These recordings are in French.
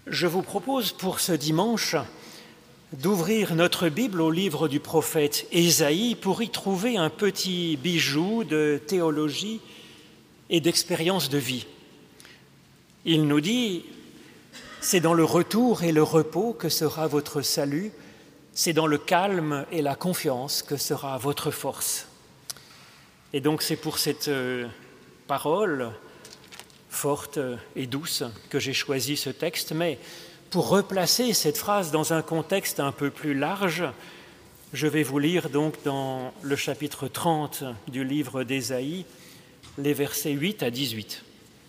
Je vous propose pour ce dimanche d'ouvrir notre Bible au livre du prophète Ésaïe pour y trouver un petit bijou de théologie et d'expérience de vie. Il nous dit « C'est dans le retour et le repos que sera votre salut, c'est dans le calme et la confiance que sera votre force. » Et donc c'est pour cette parole forte et douce que j'ai choisi ce texte, mais pour replacer cette phrase dans un contexte un peu plus large, je vais vous lire donc dans le chapitre 30 du livre d'Ésaïe, les versets 8 à 18.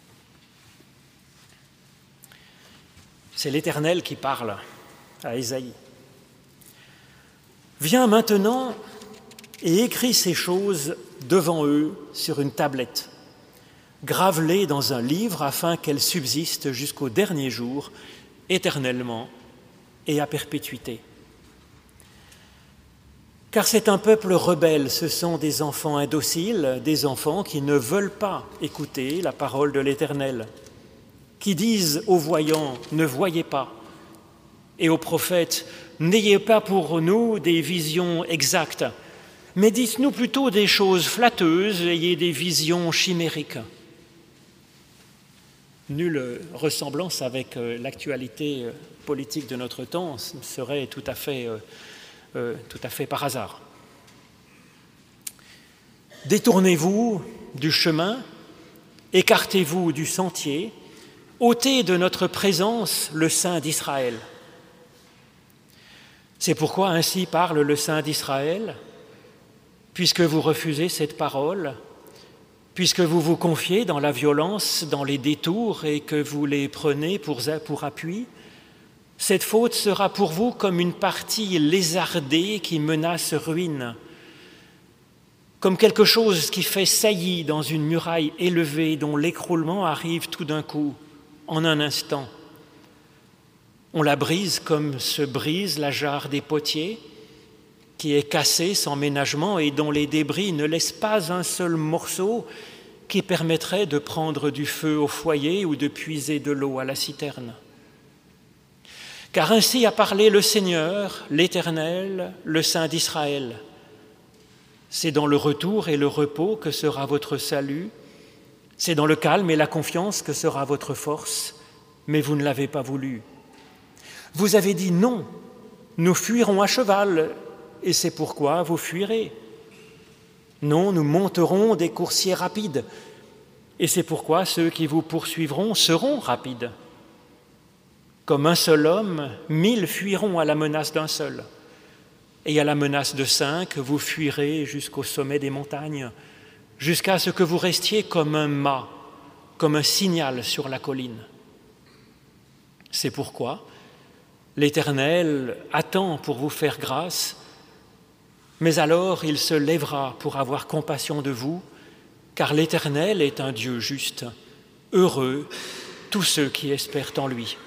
C'est l'Éternel qui parle à Ésaïe. « Viens maintenant et écris ces choses devant eux sur une tablette. Grave-les dans un livre afin qu'elles subsistent jusqu'au dernier jour, éternellement et à perpétuité. Car c'est un peuple rebelle, ce sont des enfants indociles, des enfants qui ne veulent pas écouter la parole de l'Éternel, qui disent aux voyants « ne voyez pas » et aux prophètes « n'ayez pas pour nous des visions exactes, mais dites-nous plutôt des choses flatteuses, ayez des visions chimériques. » Nulle ressemblance avec l'actualité politique de notre temps serait tout à fait par hasard. Détournez-vous du chemin, écartez-vous du sentier, ôtez de notre présence le Saint d'Israël. C'est pourquoi ainsi parle le Saint d'Israël, puisque vous refusez cette parole, puisque vous vous confiez dans la violence, dans les détours et que vous les prenez pour appui, cette faute sera pour vous comme une partie lézardée qui menace ruine, comme quelque chose qui fait saillie dans une muraille élevée dont l'écroulement arrive tout d'un coup, en un instant. On la brise comme se brise la jarre des potiers, qui est cassée sans ménagement et dont les débris ne laissent pas un seul morceau qui permettrait de prendre du feu au foyer ou de puiser de l'eau à la citerne. Car ainsi a parlé le Seigneur, l'Éternel, le Saint d'Israël. C'est dans le retour et le repos que sera votre salut, c'est dans le calme et la confiance que sera votre force, mais vous ne l'avez pas voulu. Vous avez dit non, nous fuirons à cheval, et c'est pourquoi vous fuirez. Non, nous monterons des coursiers rapides, et c'est pourquoi ceux qui vous poursuivront seront rapides. Comme un seul homme, 1000 fuiront à la menace d'un seul, et à la menace de 5, vous fuirez jusqu'au sommet des montagnes, jusqu'à ce que vous restiez comme un mât, comme un signal sur la colline. C'est pourquoi l'Éternel attend pour vous faire grâce, mais alors il se lèvera pour avoir compassion de vous, car l'Éternel est un Dieu juste. Heureux tous ceux qui espèrent en lui.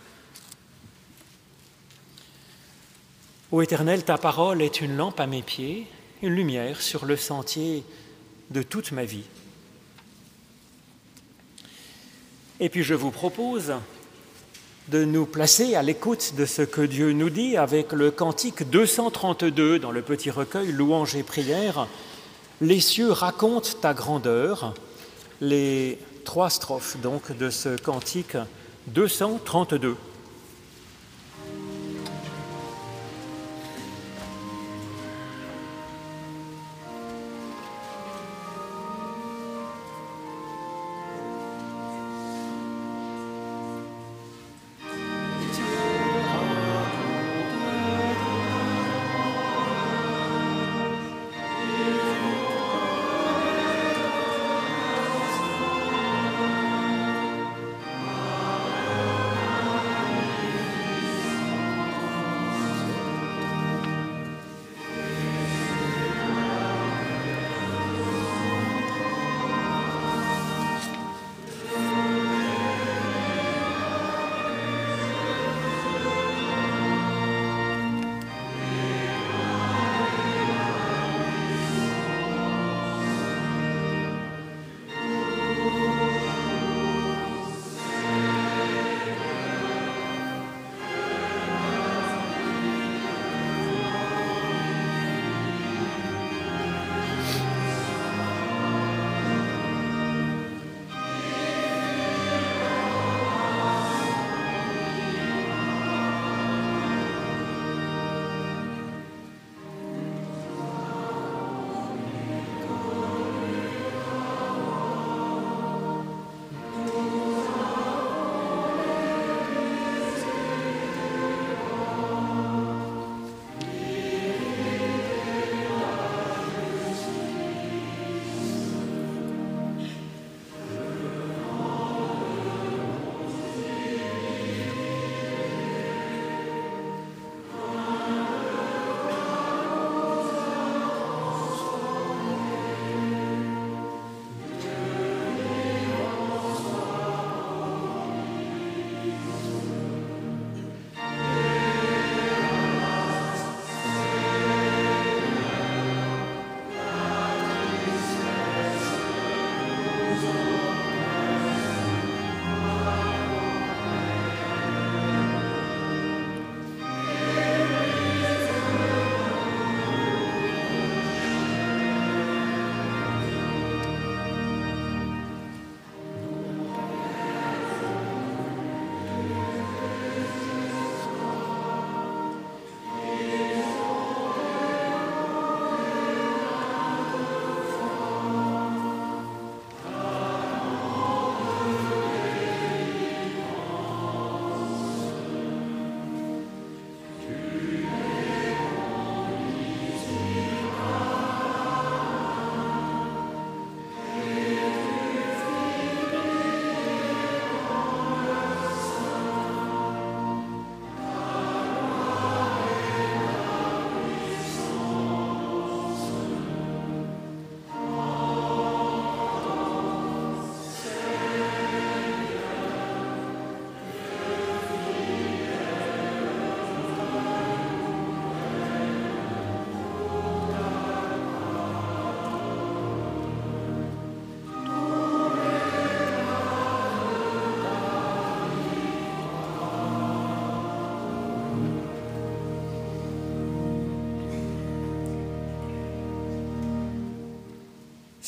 Ô Éternel, ta parole est une lampe à mes pieds, une lumière sur le sentier de toute ma vie. Et puis je vous propose de nous placer à l'écoute de ce que Dieu nous dit avec le cantique 232 dans le petit recueil Louanges et prières. Les cieux racontent ta grandeur, les 3 strophes donc de ce cantique 232.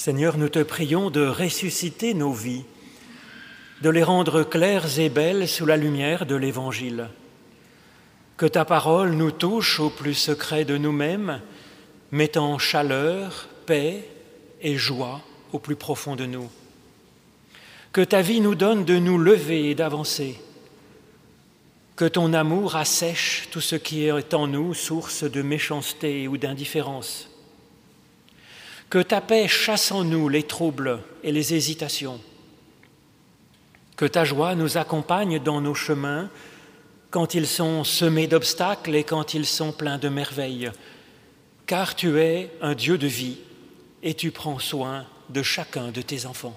Seigneur, nous te prions de ressusciter nos vies, de les rendre claires et belles sous la lumière de l'Évangile. Que ta parole nous touche au plus secret de nous-mêmes, mettant chaleur, paix et joie au plus profond de nous. Que ta vie nous donne de nous lever et d'avancer. Que ton amour assèche tout ce qui est en nous source de méchanceté ou d'indifférence. Que ta paix chasse en nous les troubles et les hésitations. Que ta joie nous accompagne dans nos chemins quand ils sont semés d'obstacles et quand ils sont pleins de merveilles. Car tu es un Dieu de vie et tu prends soin de chacun de tes enfants.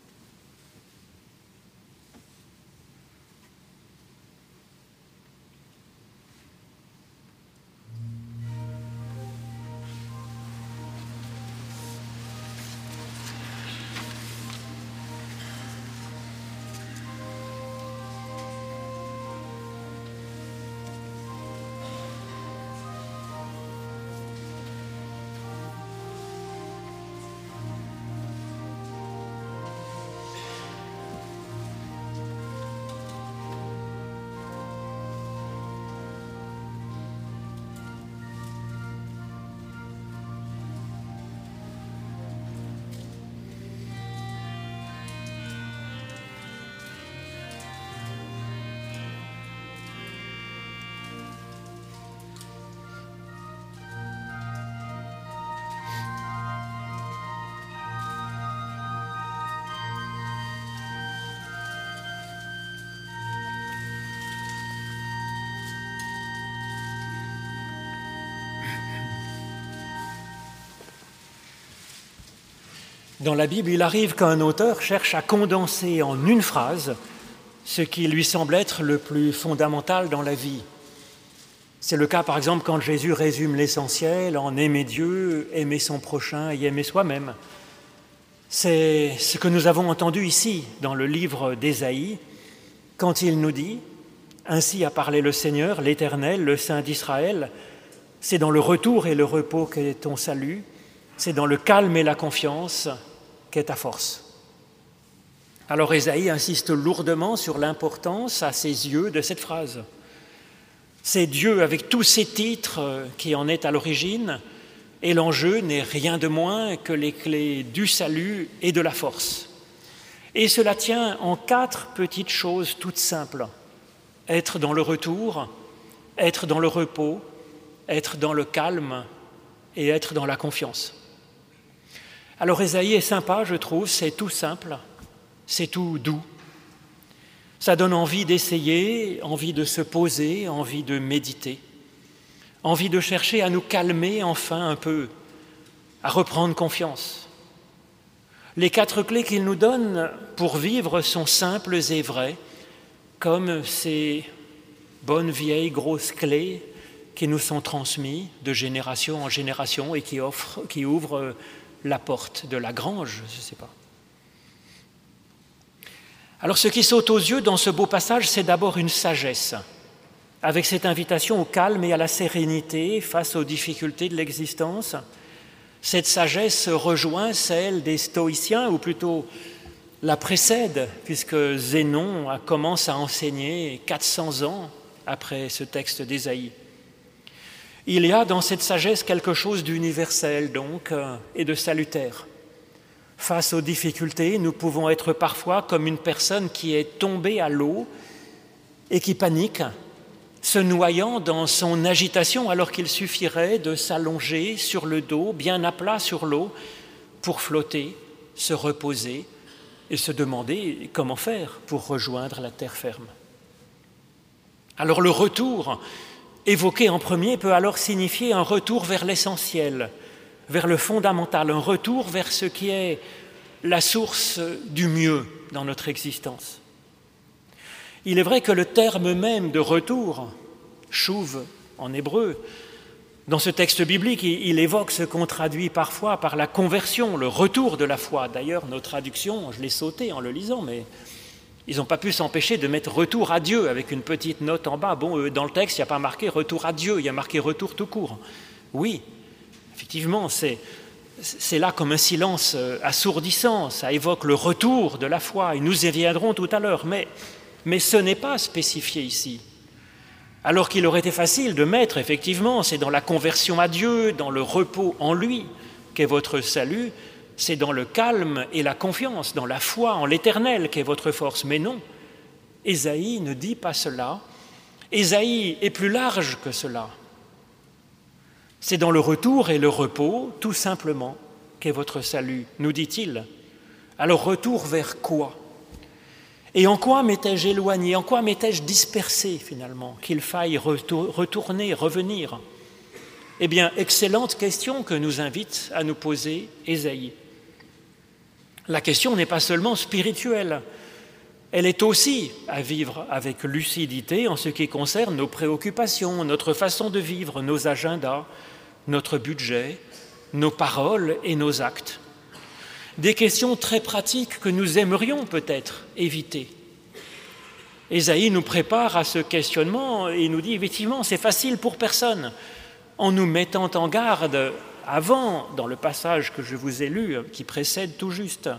Dans la Bible, il arrive qu'un auteur cherche à condenser en une phrase ce qui lui semble être le plus fondamental dans la vie. C'est le cas, par exemple, quand Jésus résume l'essentiel en aimer Dieu, aimer son prochain et aimer soi-même. C'est ce que nous avons entendu ici, dans le livre d'Ésaïe, quand il nous dit « Ainsi a parlé le Seigneur, l'Éternel, le Saint d'Israël, c'est dans le retour et le repos qu'est ton salut, c'est dans le calme et la confiance qu'est ta force. » Alors Ésaïe insiste lourdement sur l'importance, à ses yeux, de cette phrase. C'est Dieu avec tous ses titres qui en est à l'origine, et l'enjeu n'est rien de moins que les clés du salut et de la force. Et cela tient en 4 petites choses toutes simples. Être dans le retour, être dans le repos, être dans le calme et être dans la confiance. Alors Ésaïe est sympa, je trouve, c'est tout simple, c'est tout doux. Ça donne envie d'essayer, envie de se poser, envie de méditer, envie de chercher à nous calmer enfin un peu, à reprendre confiance. Les 4 clés qu'il nous donne pour vivre sont simples et vraies, comme ces bonnes vieilles grosses clés qui nous sont transmises de génération en génération et qui ouvrent la porte de la grange, je ne sais pas. Alors ce qui saute aux yeux dans ce beau passage, c'est d'abord une sagesse, avec cette invitation au calme et à la sérénité face aux difficultés de l'existence. Cette sagesse rejoint celle des stoïciens, ou plutôt la précède, puisque Zénon commence à enseigner 400 ans après ce texte d'Ésaïe. Il y a dans cette sagesse quelque chose d'universel, donc, et de salutaire. Face aux difficultés, nous pouvons être parfois comme une personne qui est tombée à l'eau et qui panique, se noyant dans son agitation alors qu'il suffirait de s'allonger sur le dos, bien à plat sur l'eau, pour flotter, se reposer et se demander comment faire pour rejoindre la terre ferme. Alors le retour évoqué en premier peut alors signifier un retour vers l'essentiel, vers le fondamental, un retour vers ce qui est la source du mieux dans notre existence. Il est vrai que le terme même de retour, chouv en hébreu, dans ce texte biblique, il évoque ce qu'on traduit parfois par la conversion, le retour de la foi. D'ailleurs, nos traductions, je l'ai sauté en le lisant, mais ils n'ont pas pu s'empêcher de mettre « retour à Dieu » avec une petite note en bas. Bon, dans le texte, il n'y a pas marqué « retour à Dieu », il y a marqué « retour tout court ». Oui, effectivement, c'est c'est là comme un silence assourdissant, ça évoque le retour de la foi, et nous y viendrons tout à l'heure, mais ce n'est pas spécifié ici. Alors qu'il aurait été facile de mettre, effectivement, c'est dans la conversion à Dieu, dans le repos en lui qu'est votre salut, c'est dans le calme et la confiance, dans la foi en l'Éternel qu'est votre force. Mais non, Ésaïe ne dit pas cela. Ésaïe est plus large que cela. C'est dans le retour et le repos, tout simplement, qu'est votre salut, nous dit-il. Alors retour vers quoi ? Et en quoi m'étais-je éloigné ? En quoi m'étais-je dispersé finalement ? Qu'il faille retourner, revenir ? Eh bien, excellente question que nous invite à nous poser Ésaïe. La question n'est pas seulement spirituelle, elle est aussi à vivre avec lucidité en ce qui concerne nos préoccupations, notre façon de vivre, nos agendas, notre budget, nos paroles et nos actes. Des questions très pratiques que nous aimerions peut-être éviter. Ésaïe nous prépare à ce questionnement et nous dit effectivement c'est facile pour personne, en nous mettant en garde avant, dans le passage que je vous ai lu, qui précède tout juste,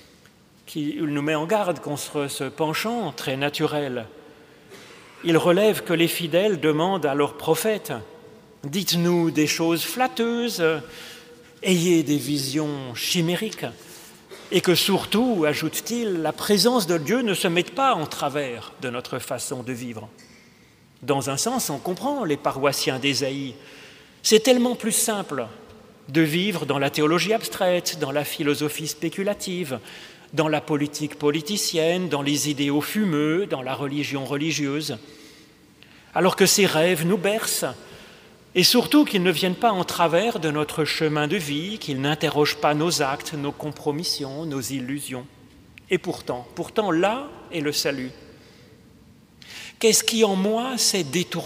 il nous met en garde contre ce penchant très naturel. Il relève que les fidèles demandent à leurs prophètes « Dites-nous des choses flatteuses, ayez des visions chimériques » et que surtout, ajoute-t-il, la présence de Dieu ne se mette pas en travers de notre façon de vivre. Dans un sens, on comprend les paroissiens d'Ésaïe. C'est tellement plus simple de vivre dans la théologie abstraite, dans la philosophie spéculative, dans la politique politicienne, dans les idéaux fumeux, dans la religion religieuse, alors que ces rêves nous bercent, et surtout qu'ils ne viennent pas en travers de notre chemin de vie, qu'ils n'interrogent pas nos actes, nos compromissions, nos illusions. Et pourtant, là est le salut. Qu'est-ce qui en moi s'est détourné ?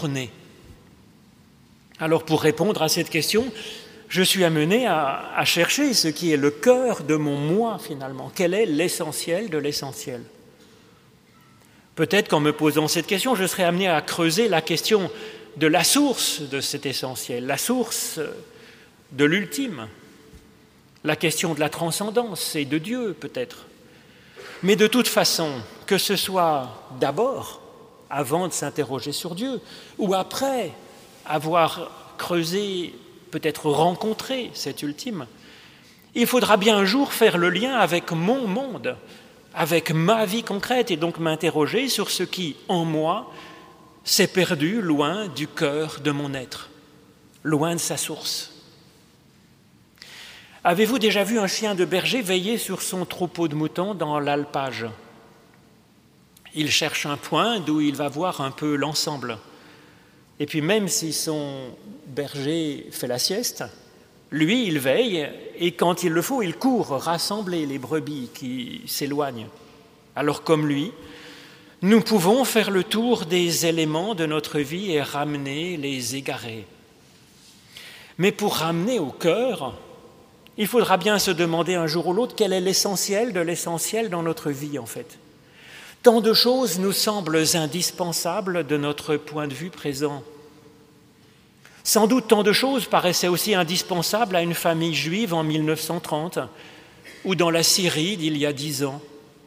Alors pour répondre à cette question, je suis amené à chercher ce qui est le cœur de mon moi finalement. Quel est l'essentiel de l'essentiel ? Peut-être qu'en me posant cette question, je serai amené à creuser la question de la source de cet essentiel, la source de l'ultime, la question de la transcendance et de Dieu peut-être. Mais de toute façon, que ce soit d'abord, avant de s'interroger sur Dieu, ou après avoir creusé, peut-être rencontré cet ultime, il faudra bien un jour faire le lien avec mon monde, avec ma vie concrète, et donc m'interroger sur ce qui, en moi, s'est perdu loin du cœur de mon être, loin de sa source. Avez-vous déjà vu un chien de berger veiller sur son troupeau de moutons dans l'alpage ? Il cherche un point d'où il va voir un peu l'ensemble. Et puis même si son berger fait la sieste, lui, il veille et quand il le faut, il court rassembler les brebis qui s'éloignent. Alors comme lui, nous pouvons faire le tour des éléments de notre vie et ramener les égarés. Mais pour ramener au cœur, il faudra bien se demander un jour ou l'autre quel est l'essentiel de l'essentiel dans notre vie en fait. Tant de choses nous semblent indispensables de notre point de vue présent. Sans doute tant de choses paraissaient aussi indispensables à une famille juive en 1930 ou dans la Syrie d'il y a 10 ans.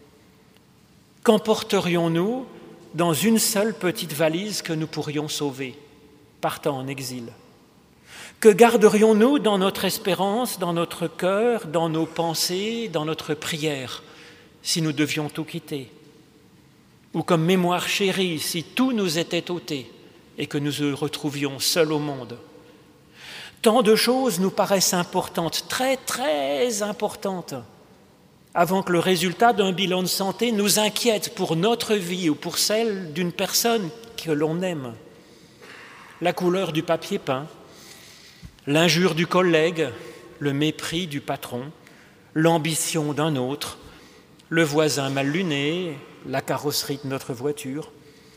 Qu'emporterions-nous dans une seule petite valise que nous pourrions sauver, partant en exil ? Que garderions-nous dans notre espérance, dans notre cœur, dans nos pensées, dans notre prière, si nous devions tout quitter ? Ou comme mémoire chérie, si tout nous était ôté et que nous nous retrouvions seuls au monde ? Tant de choses nous paraissent importantes, très très importantes, avant que le résultat d'un bilan de santé nous inquiète pour notre vie ou pour celle d'une personne que l'on aime. La couleur du papier peint, l'injure du collègue, le mépris du patron, l'ambition d'un autre, le voisin mal luné, la carrosserie de notre voiture.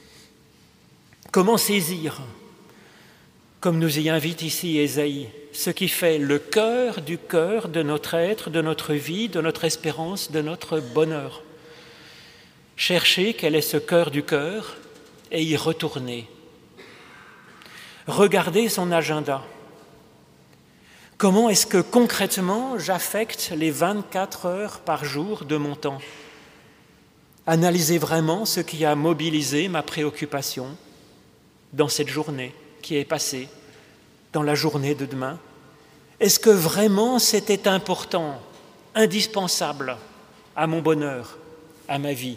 Comment saisir, comme nous y invite ici Ésaïe, ce qui fait le cœur du cœur de notre être, de notre vie, de notre espérance, de notre bonheur. Chercher quel est ce cœur du cœur et y retourner. Regarder son agenda. Comment est-ce que concrètement j'affecte les 24 heures par jour de mon temps? Analyser vraiment ce qui a mobilisé ma préoccupation dans cette journée qui est passée, dans la journée de demain. Est-ce que vraiment c'était important, indispensable à mon bonheur, à ma vie?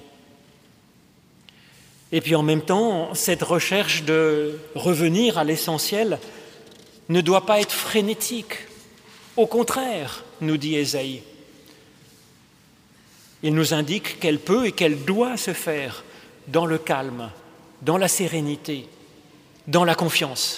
Et puis en même temps, cette recherche de revenir à l'essentiel ne doit pas être frénétique. Au contraire, nous dit Ésaïe. Il nous indique qu'elle peut et qu'elle doit se faire dans le calme, dans la sérénité, dans la confiance.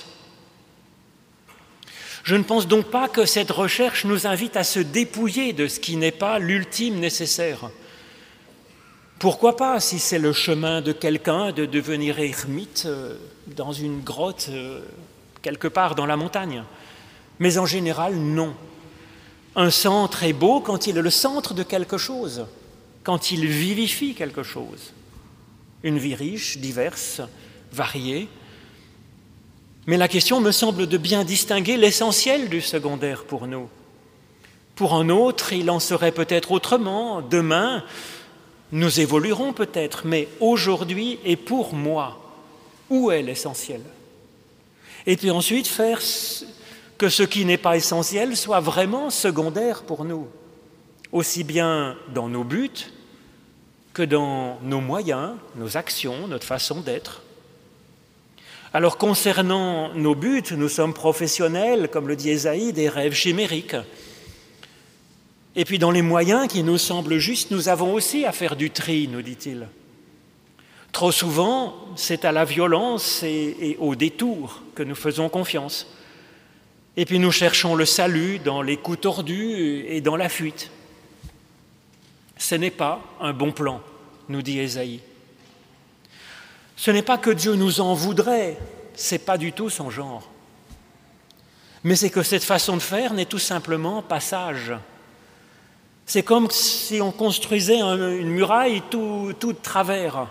Je ne pense donc pas que cette recherche nous invite à se dépouiller de ce qui n'est pas l'ultime nécessaire. Pourquoi pas, si c'est le chemin de quelqu'un de devenir ermite dans une grotte quelque part dans la montagne. Mais en général, non. Un centre est beau quand il est le centre de quelque chose, quand il vivifie quelque chose. Une vie riche, diverse, variée. Mais la question me semble de bien distinguer l'essentiel du secondaire pour nous. Pour un autre, il en serait peut-être autrement. Demain, nous évoluerons peut-être, mais aujourd'hui et pour moi, où est l'essentiel? Et puis ensuite, faire que ce qui n'est pas essentiel soit vraiment secondaire pour nous, aussi bien dans nos buts que dans nos moyens, nos actions, notre façon d'être. Alors concernant nos buts, nous sommes professionnels, comme le dit Ésaïe, des rêves chimériques. Et puis dans les moyens qui nous semblent justes, nous avons aussi à faire du tri, nous dit-il. Trop souvent, c'est à la violence et au détour que nous faisons confiance. Et puis nous cherchons le salut dans les coups tordus et dans la fuite. Ce n'est pas un bon plan, nous dit Ésaïe. Ce n'est pas que Dieu nous en voudrait, ce n'est pas du tout son genre. Mais c'est que cette façon de faire n'est tout simplement pas sage. C'est comme si on construisait une muraille tout de travers.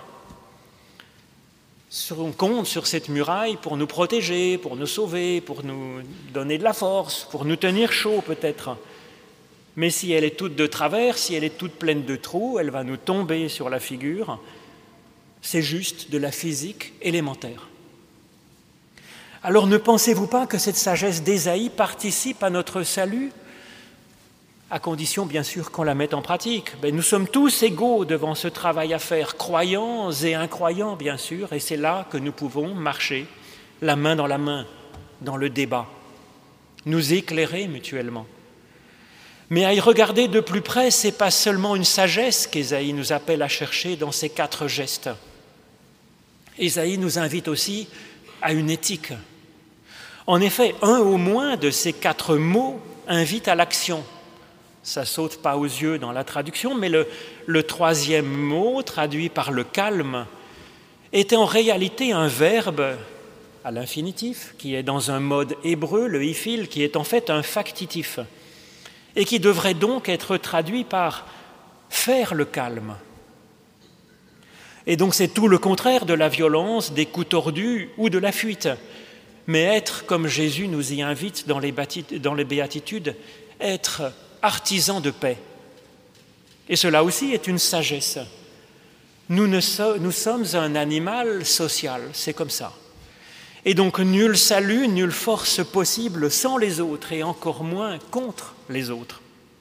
On compte sur cette muraille pour nous protéger, pour nous sauver, pour nous donner de la force, pour nous tenir chaud peut-être. Mais si elle est toute de travers, si elle est toute pleine de trous, elle va nous tomber sur la figure. C'est juste de la physique élémentaire. Alors ne pensez-vous pas que cette sagesse d'Ésaïe participe à notre salut ? À condition, bien sûr, qu'on la mette en pratique. Nous sommes tous égaux devant ce travail à faire, croyants et incroyants, bien sûr, et c'est là que nous pouvons marcher, la main, dans le débat, nous éclairer mutuellement. Mais à y regarder de plus près, ce n'est pas seulement une sagesse qu'Ésaïe nous appelle à chercher dans ces 4 gestes. Ésaïe nous invite aussi à une éthique. En effet, un au moins de ces 4 mots invite à l'action. Ça ne saute pas aux yeux dans la traduction, mais le 3e mot, traduit par le calme, était en réalité un verbe à l'infinitif, qui est dans un mode hébreu, le hifil, qui est en fait un factitif, et qui devrait donc être traduit par « faire le calme ». Et donc c'est tout le contraire de la violence, des coups tordus ou de la fuite, mais être, comme Jésus nous y invite dans les béatitudes, être artisan de paix. Et cela aussi est une sagesse. Nous sommes un animal social, c'est comme ça. Et donc nul salut, nulle force possible sans les autres, et encore moins contre les autres.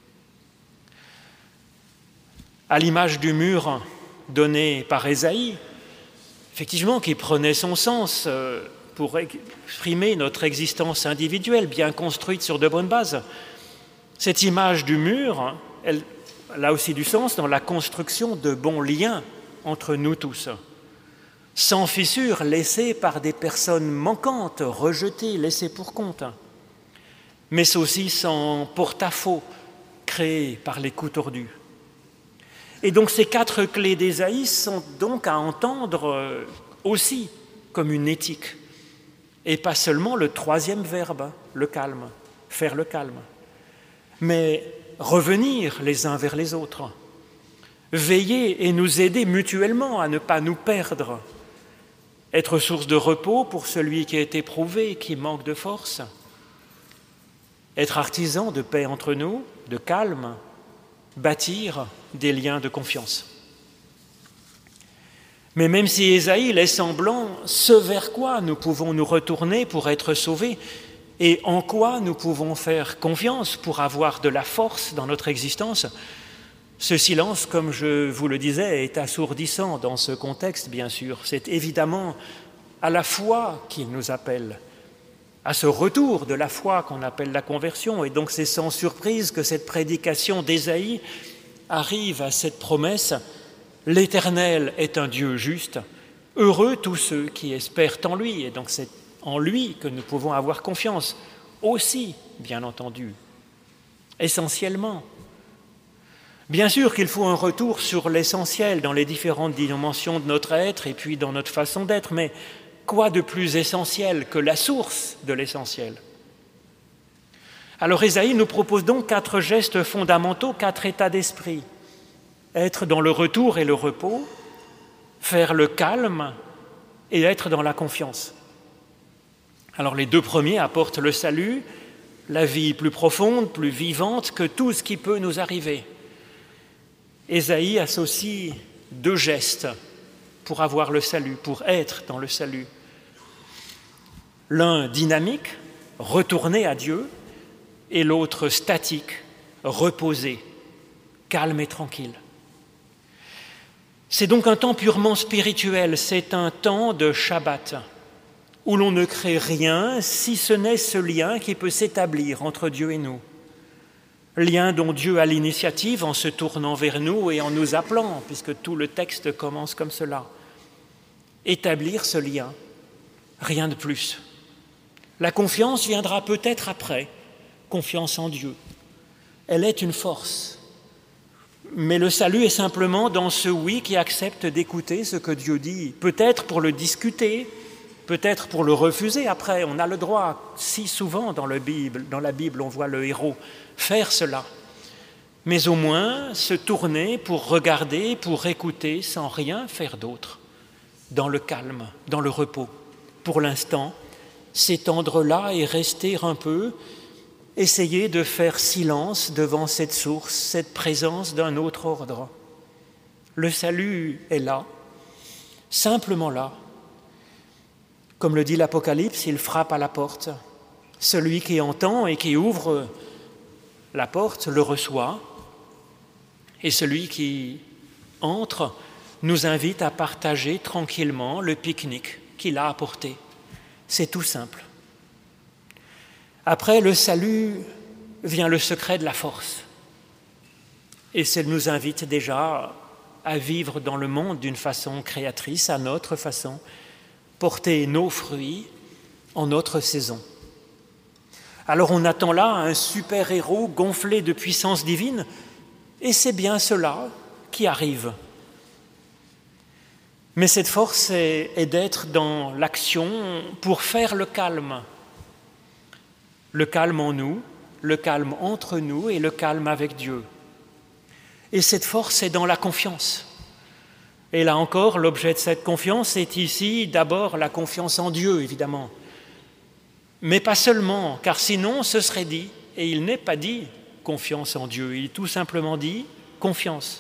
À l'image du mur donné par Ésaïe, effectivement, qui prenait son sens pour exprimer notre existence individuelle, bien construite sur de bonnes bases, cette image du mur, elle a aussi du sens dans la construction de bons liens entre nous tous, sans fissure, laissés par des personnes manquantes, rejetées, laissées pour compte, mais aussi sans porte-à-faux, créés par les coups tordus. Et donc ces 4 clés d'Ésaïe sont donc à entendre aussi comme une éthique, et pas seulement le 3e verbe, le calme, faire le calme. Mais revenir les uns vers les autres, veiller et nous aider mutuellement à ne pas nous perdre, être source de repos pour celui qui est éprouvé, qui manque de force, être artisan de paix entre nous, de calme, bâtir des liens de confiance. Mais même si Ésaïe laisse en blanc ce vers quoi nous pouvons nous retourner pour être sauvés et en quoi nous pouvons faire confiance pour avoir de la force dans notre existence, ce silence, comme je vous le disais, est assourdissant dans ce contexte, bien sûr. C'est évidemment à la foi qu'il nous appelle, à ce retour de la foi qu'on appelle la conversion. Et donc c'est sans surprise que cette prédication d'Ésaïe arrive à cette promesse: l'Éternel est un Dieu juste, heureux tous ceux qui espèrent en lui. Et donc c'est en lui que nous pouvons avoir confiance, aussi, bien entendu, essentiellement. Bien sûr qu'il faut un retour sur l'essentiel dans les différentes dimensions de notre être et puis dans notre façon d'être, mais quoi de plus essentiel que la source de l'essentiel? Alors Ésaïe nous propose donc 4 gestes fondamentaux, 4 états d'esprit. Être dans le retour et le repos, faire le calme et être dans la confiance. Alors les 2 premiers apportent le salut, la vie plus profonde, plus vivante que tout ce qui peut nous arriver. Ésaïe associe 2 gestes pour avoir le salut, pour être dans le salut. L'un dynamique, retourner à Dieu, et l'autre statique, reposer, calme et tranquille. C'est donc un temps purement spirituel, c'est un temps de Shabbat, où l'on ne crée rien si ce n'est ce lien qui peut s'établir entre Dieu et nous. Lien dont Dieu a l'initiative en se tournant vers nous et en nous appelant, puisque tout le texte commence comme cela. Établir ce lien, rien de plus. La confiance viendra peut-être après, confiance en Dieu. Elle est une force. Mais le salut est simplement dans ce oui qui accepte d'écouter ce que Dieu dit, peut-être pour le discuter, peut-être pour le refuser. Après, on a le droit, si souvent dans la Bible, on voit le héros faire cela. Mais au moins se tourner pour regarder, pour écouter, sans rien faire d'autre, dans le calme, dans le repos. Pour l'instant, s'étendre là et rester un peu, essayer de faire silence devant cette source, cette présence d'un autre ordre. Le salut est là, simplement là. Comme le dit l'Apocalypse, il frappe à la porte. Celui qui entend et qui ouvre la porte le reçoit, et celui qui entre nous invite à partager tranquillement le pique-nique qu'il a apporté. C'est tout simple. Après le salut vient le secret de la force. Et ça nous invite déjà à vivre dans le monde d'une façon créatrice, à notre façon, porter nos fruits en notre saison. Alors on attend là un super-héros gonflé de puissance divine, et c'est bien cela qui arrive. Mais cette force est d'être dans l'action pour faire le calme en nous, le calme entre nous et le calme avec Dieu. Et cette force est dans la confiance. Et là encore, l'objet de cette confiance est ici d'abord la confiance en Dieu, évidemment. Mais pas seulement, car sinon ce serait dit, et il n'est pas dit confiance en Dieu, il est tout simplement dit confiance.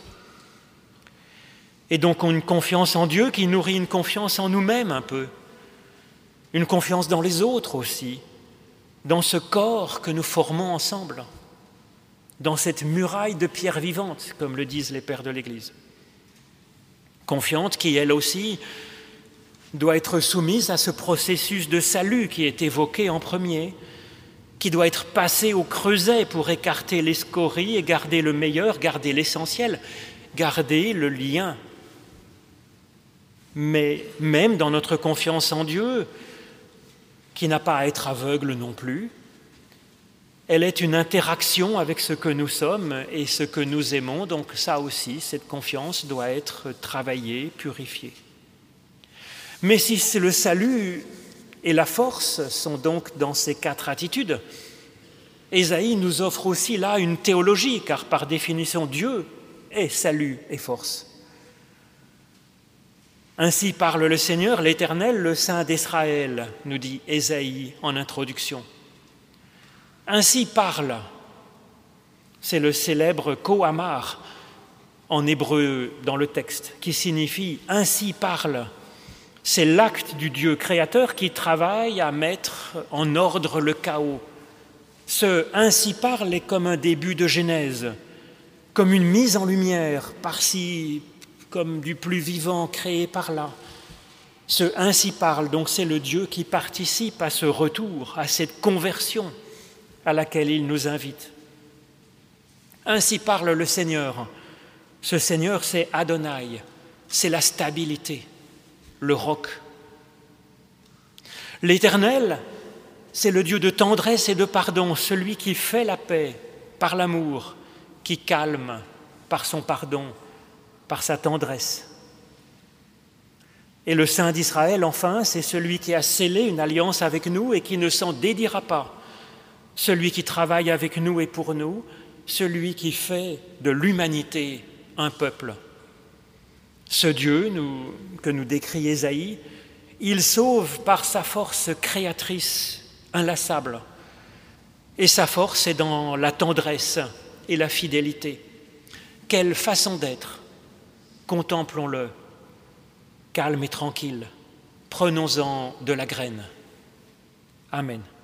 Et donc une confiance en Dieu qui nourrit une confiance en nous-mêmes un peu, une confiance dans les autres aussi, dans ce corps que nous formons ensemble, dans cette muraille de pierre vivante, comme le disent les pères de l'Église. Confiante qui, elle aussi, doit être soumise à ce processus de salut qui est évoqué en premier, qui doit être passé au creuset pour écarter les scories et garder le meilleur, garder l'essentiel, garder le lien. Mais même dans notre confiance en Dieu, qui n'a pas à être aveugle non plus, elle est une interaction avec ce que nous sommes et ce que nous aimons. Donc ça aussi, cette confiance doit être travaillée, purifiée. Mais si le salut et la force sont donc dans ces 4 attitudes, Ésaïe nous offre aussi là une théologie, car par définition, Dieu est salut et force. Ainsi parle le Seigneur, l'Éternel, le Saint d'Israël, nous dit Ésaïe en introduction. Ainsi parle, c'est le célèbre Kohamar en hébreu dans le texte, qui signifie « ainsi parle ». C'est l'acte du Dieu créateur qui travaille à mettre en ordre le chaos. Ce « ainsi parle » est comme un début de Genèse, comme une mise en lumière par-ci, comme du plus vivant créé par là. Ce « ainsi parle », donc c'est le Dieu qui participe à ce retour, à cette conversion à laquelle il nous invite. Ainsi parle le Seigneur. Ce Seigneur, c'est Adonai, c'est la stabilité, le roc. L'Éternel, c'est le Dieu de tendresse et de pardon, celui qui fait la paix par l'amour, qui calme par son pardon, par sa tendresse. Et le Saint d'Israël, enfin, c'est celui qui a scellé une alliance avec nous et qui ne s'en dédira pas, celui qui travaille avec nous et pour nous, celui qui fait de l'humanité un peuple. Ce Dieu que nous décrit Ésaïe, il sauve par sa force créatrice inlassable. Et sa force est dans la tendresse et la fidélité. Quelle façon d'être! Contemplons-le, calme et tranquille. Prenons-en de la graine. Amen.